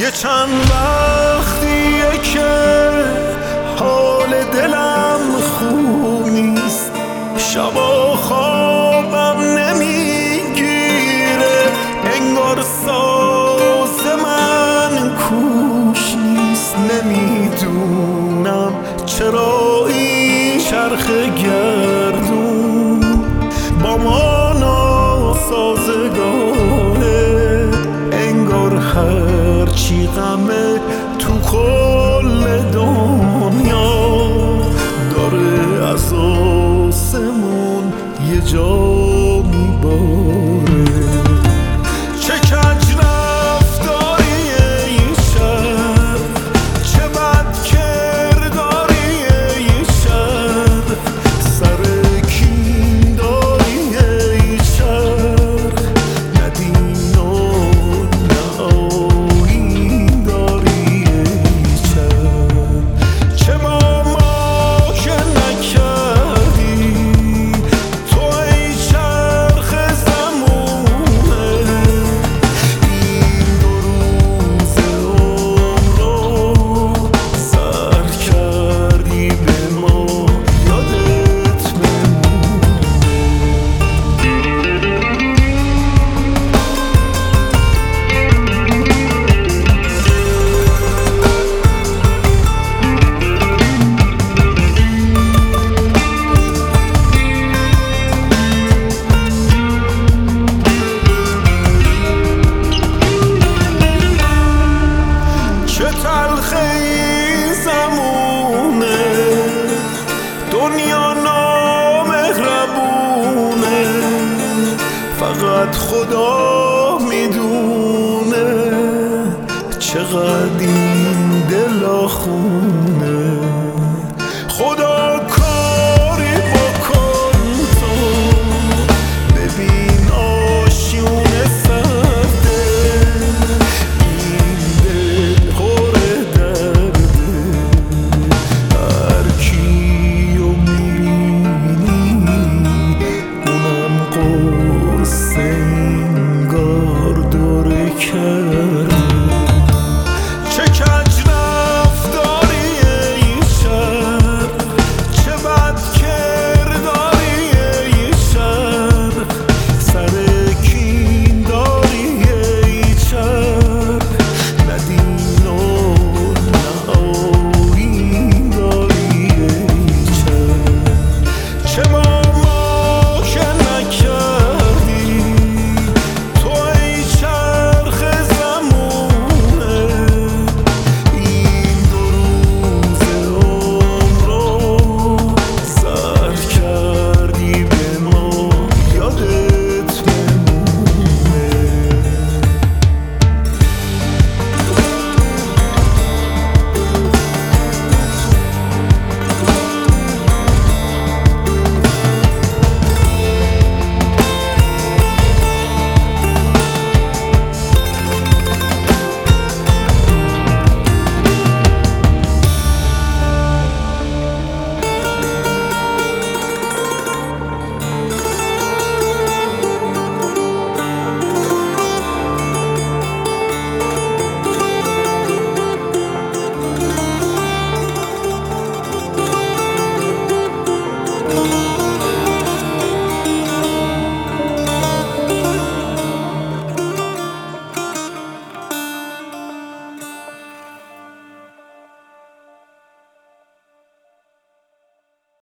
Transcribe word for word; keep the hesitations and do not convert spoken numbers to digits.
یه چند وقتیه که حال دلم خوب نیست، شبا خوابم نمیگیره، انگار ساز من کوش نیست. نمیدونم چرا این چرخ گردون با ما ناسازگاره، انگار هرچی غمه تو کل دنیا داره از آسمون یه جا میباره. چه کج رفتاریه این شهر، چه بد کرداریه این شهر، سر کین داریه این شهر، نه دین و نه آیین داریه این شهر. چه با ما که نکردی تو ای چرخ زمونه، این دو روز عمر رو سر کردی به ما، یادت چه تلخه این زمونه، دنیا نامهربونه، فقط خدا میدونه چقدر این دل آخونه.